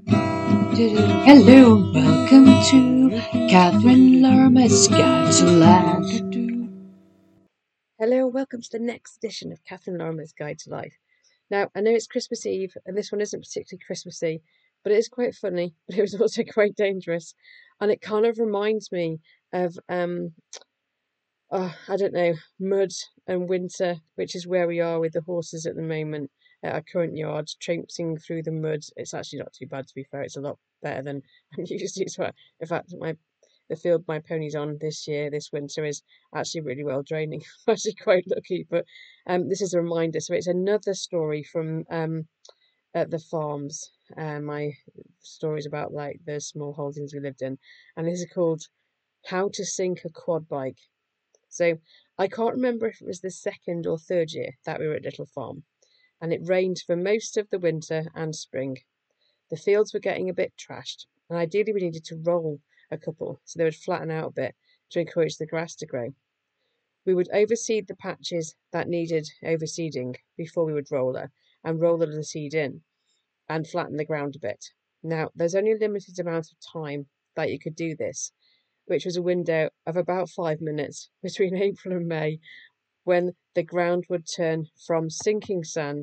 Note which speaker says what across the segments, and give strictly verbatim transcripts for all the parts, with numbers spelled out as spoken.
Speaker 1: Hello, welcome to Catherine Lorme's Guide to Life.
Speaker 2: Hello, welcome to the next edition of Catherine Lorimer's Guide to Life. Now, I know it's Christmas Eve, and this one isn't particularly Christmassy, but it is quite funny, but it was also quite dangerous. And it kind of reminds me of, um, oh, I don't know, mud and winter, which is where we are with the horses at the moment at our current yard, traipsing through the mud. It's actually not too bad, to be fair. It's a lot better than I'm used to. So, in fact, my the field my pony's on this year, this winter, is actually really well draining. I'm actually quite lucky, but um, this is a reminder. So it's another story from um, at the farms. Uh, my stories about like the small holdings we lived in, and this is called "How to Sink a Quad Bike." So I can't remember if it was the second or third year that we were at Little Farm, and it rained for most of the winter and spring. The fields were getting a bit trashed, and ideally we needed to roll a couple so they would flatten out a bit to encourage the grass to grow. We would overseed the patches that needed overseeding before we would roller and roller the seed in and flatten the ground a bit. Now, there's only a limited amount of time that you could do this, which was a window of about five minutes between April and May, when the ground would turn from sinking sand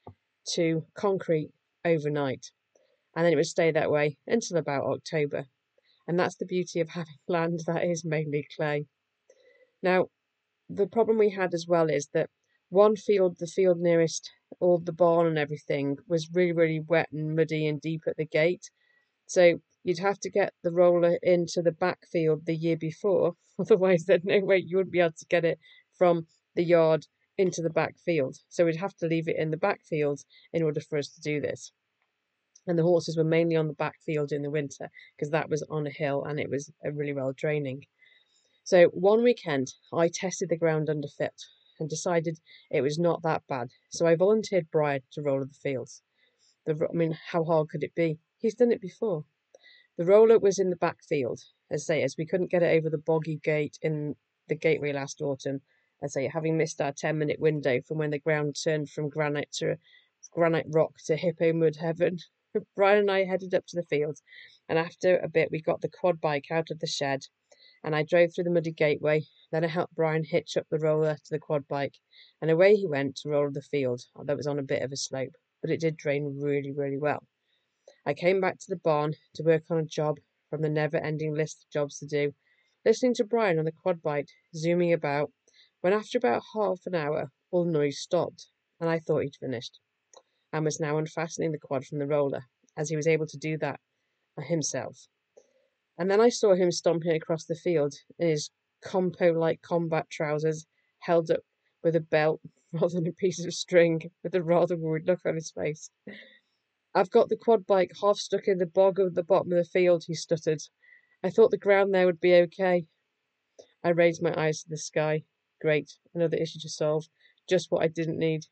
Speaker 2: to concrete overnight. And then it would stay that way until about October. And that's the beauty of having land that is mainly clay. Now, the problem we had as well is that one field, the field nearest all the barn and everything, was really, really wet and muddy and deep at the gate. So you'd have to get the roller into the back field the year before, otherwise there'd no way you would be able to get it from the yard into the back field. So we'd have to leave it in the back field in order for us to do this. And the horses were mainly on the back field in the winter because that was on a hill and it was uh, really well draining. So one weekend, I tested the ground underfoot and decided it was not that bad. So I volunteered Brian to roller the fields. The, I mean, how hard could it be? He's done it before. The roller was in the back field, as say, as we couldn't get it over the boggy gate in the gateway last autumn. As say, having missed our ten minute window from when the ground turned from granite to granite rock to hippo mud heaven. Brian and I headed up to the field, and after a bit, we got the quad bike out of the shed, and I drove through the muddy gateway. Then I helped Brian hitch up the roller to the quad bike, and away he went to roller the field. That was on a bit of a slope, but it did drain really, really well. I came back to the barn to work on a job from the never-ending list of jobs to do, listening to Brian on the quad bike, zooming about, when after about half an hour, all noise stopped, and I thought he'd finished, and was now unfastening the quad from the roller, as he was able to do that himself. And then I saw him stomping across the field in his compo-like combat trousers, held up with a belt rather than a piece of string, with a rather worried look on his face. "I've got the quad bike half stuck in the bog at the bottom of the field," he stuttered. "I thought the ground there would be okay." I raised my eyes to the sky. Great, another issue to solve. Just what I didn't need.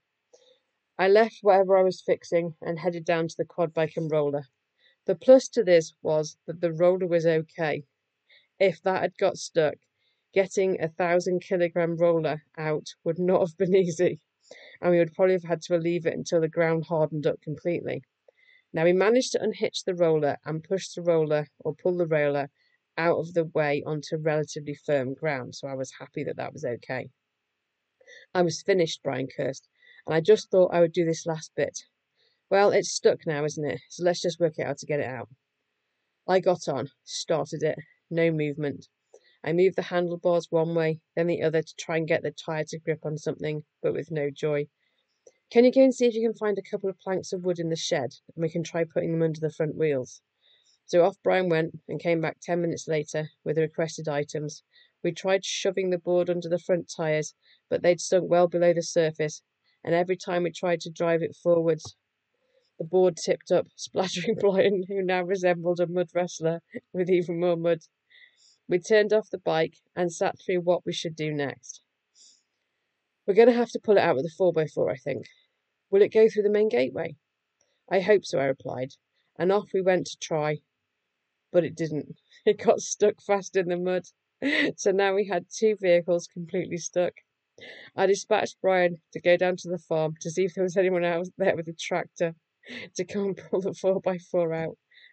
Speaker 2: I left whatever I was fixing and headed down to the quad bike and roller. The plus to this was that the roller was okay. If that had got stuck, getting a thousand kilogram roller out would not have been easy, and we would probably have had to leave it until the ground hardened up completely. Now we managed to unhitch the roller and push the roller or pull the roller out of the way onto relatively firm ground, so I was happy that that was okay. I was finished, Brian cursed, and I just thought I would do this last bit. "Well, it's stuck now, isn't it? So let's just work it out to get it out." I got on, started it, no movement. I moved the handlebars one way, then the other to try and get the tyre to grip on something, but with no joy. "Can you go and see if you can find a couple of planks of wood in the shed, and we can try putting them under the front wheels?" So off Brian went and came back ten minutes later with the requested items. We tried shoving the board under the front tyres, but they'd sunk well below the surface, and every time we tried to drive it forwards, the board tipped up, splattering Brian, who now resembled a mud wrestler with even more mud. We turned off the bike and sat through what we should do next. "We're going to have to pull it out with a four by four, I think." "Will it go through the main gateway?" "I hope so," I replied, and off we went to try. But it didn't. It got stuck fast in the mud. So now we had two vehicles completely stuck. I dispatched Brian to go down to the farm to see if there was anyone else there with a tractor to come and pull the four by four out.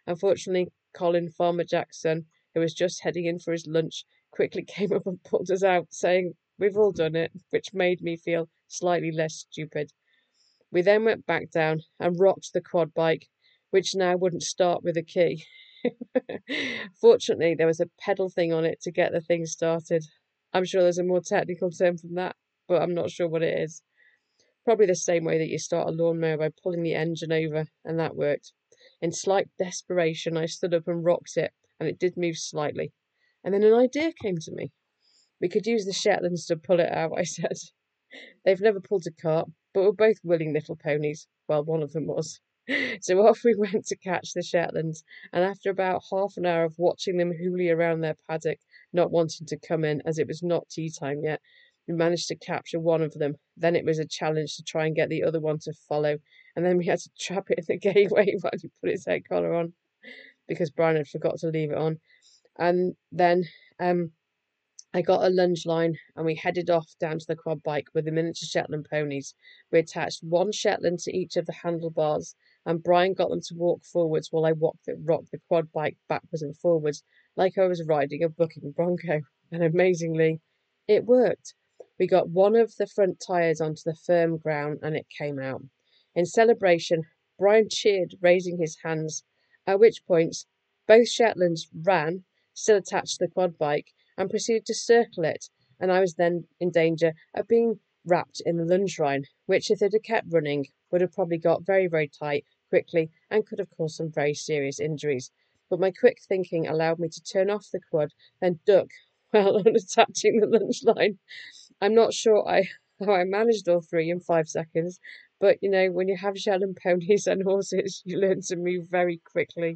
Speaker 2: Unfortunately, Colin, Farmer Jack's son, who was just heading in for his lunch, quickly came up and pulled us out, saying, "We've all done it," which made me feel slightly less stupid. We then went back down and rocked the quad bike, which now wouldn't start with a key. Fortunately, there was a pedal thing on it to get the thing started. I'm sure there's a more technical term from that, but I'm not sure what it is. Probably the same way that you start a lawnmower by pulling the engine over, and that worked. In slight desperation, I stood up and rocked it, and it did move slightly. And then an idea came to me. We could use the Shetlands to pull it out, I said. They've never pulled a cart, but we're both willing little ponies. Well, one of them was. So off we went to catch the Shetlands, and after about half an hour of watching them hooly around their paddock, not wanting to come in as it was not tea time yet, we managed to capture one of them. Then it was a challenge to try and get the other one to follow, and then we had to trap it in the gateway while he put its head collar on, because Brian had forgot to leave it on. And then um, I got a lunge line, and we headed off down to the quad bike with the miniature Shetland ponies. We attached one Shetland to each of the handlebars, and Brian got them to walk forwards while I rocked the, rocked the quad bike backwards and forwards, like I was riding a bucking bronco. And amazingly, it worked. We got one of the front tyres onto the firm ground, and it came out. In celebration, Brian cheered, raising his hands, at which point both Shetlands ran, still attached to the quad bike, and proceeded to circle it, and I was then in danger of being wrapped in the lunge line, which, if it had kept running, would have probably got very, very tight quickly and could have caused some very serious injuries. But my quick thinking allowed me to turn off the quad, then duck while unattaching the lunge line. I'm not sure I how I managed all three in five seconds, but you know, when you have Shetland ponies and horses, you learn to move very quickly.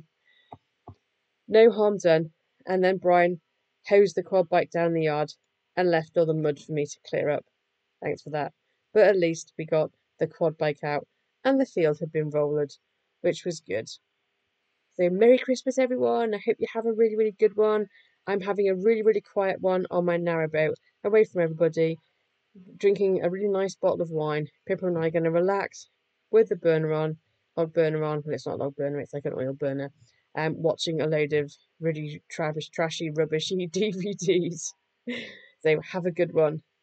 Speaker 2: No harm done, and then Brian hosed the quad bike down the yard and left all the mud for me to clear up. Thanks for that. But at least we got the quad bike out, and the field had been rollered, which was good. So Merry Christmas, everyone. I hope you have a really, really good one. I'm having a really, really quiet one on my narrowboat, away from everybody, drinking a really nice bottle of wine. Pippa and I are going to relax with the burner on, log burner on. Well, it's not a log burner, it's like an oil burner. Um, watching a load of really trash, trashy, rubbishy D V Ds. So have a good one.